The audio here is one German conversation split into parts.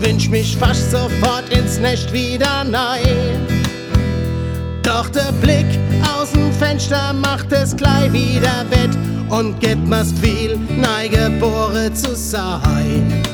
wünsch mich fast sofort ins Nest wieder nein. Doch der Blick aus dem Fenster macht es gleich wieder wett und gibt mir's viel, neigeboren zu sein.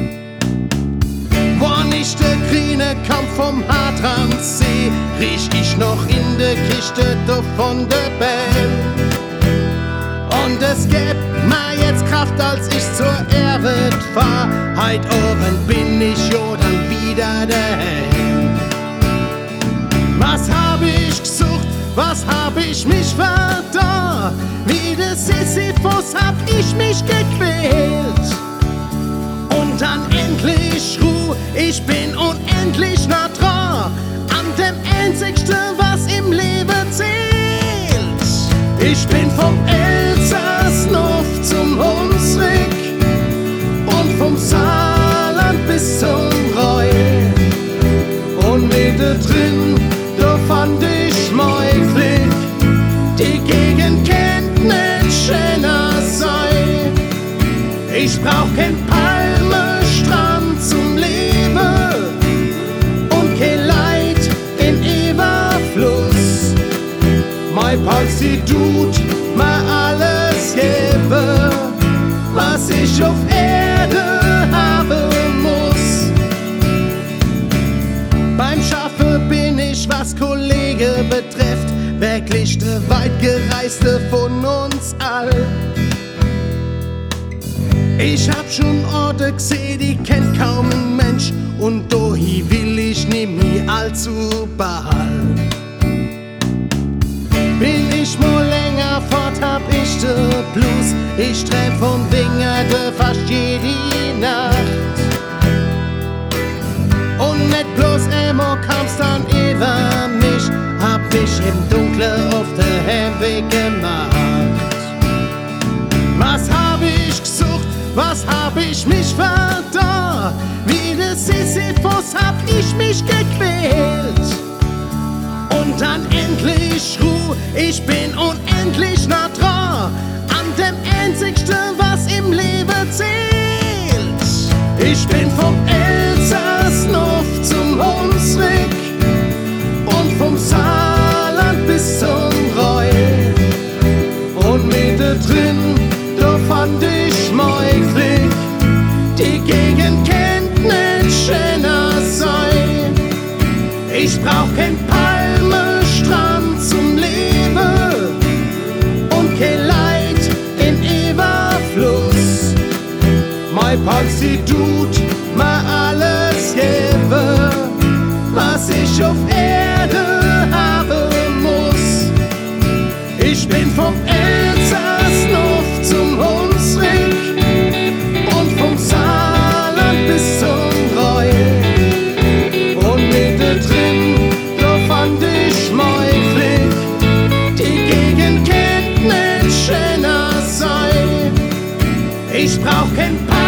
Wann ich der grüne Kampf vom Hartrandsee, riech ich noch in der Kiste von der Band. Und es gibt mir jetzt Kraft, als ich zur Arbeit fahr. Heut Abend bin ich jo dann wieder daheim. Was hab ich gesucht, was hab ich mich verdorben? Wie der Sisyphus hab ich mich gequält. Und dann endlich Ruhe, ich bin unendlich nah dran an dem Einzigsten, was im Leben zählt. Ich bin vom Elsass noch zum Hunsrück und vom Saarland bis zum Rhein. Und mittendrin, da fand ich mein Glück. Die Gegend kennt nicht schöner sein. Ich brauch kein Palmenstrand zum Leben und kein Leid in Überfluss. Mein Palzi tut mir alles geben, was ich auf Erde haben muss. Beim Schaffen bin ich, was Kollege betrifft, wirklich der weitgereiste von uns all. Ich hab schon Orte gesehen, die kennt kaum ein Mensch, und dahi will ich nie allzu behalten. Bin ich mal länger fort, hab ich de Blues. Ich träum von Wingerde fast jede Nacht. Und nicht bloß immer kam's dann über mich, hab mich im Dunkle auf der Heimweg gemacht. Was hab ich gesucht, was hab ich mich verdorben? Wie der Sisyphus hab ich mich gequält. Und dann endlich Ruhe, ich bin unendlich nah dran an dem Einzigsten, was im Leben zählt. Ich bin vom Elsass noch zum Hunsrück und vom Saarland bis zum Rhein. Und mittendrin, da fand ich mein Glück. Die Gegend kennt nicht schöner sein. Ich brauch kein Palmenstrand zum Leben und kein Leid in Überfluss. Mein Palzi tut mir alles geben, was ich auf Erde haben muss. Ich bin vom Elsass noch zum Hunsrück und vom Saarland bis zum Rhein. Und mittendrin, da fand ich mein Glück. Die Gegend kennt nicht schöner sein. Ich brauch kein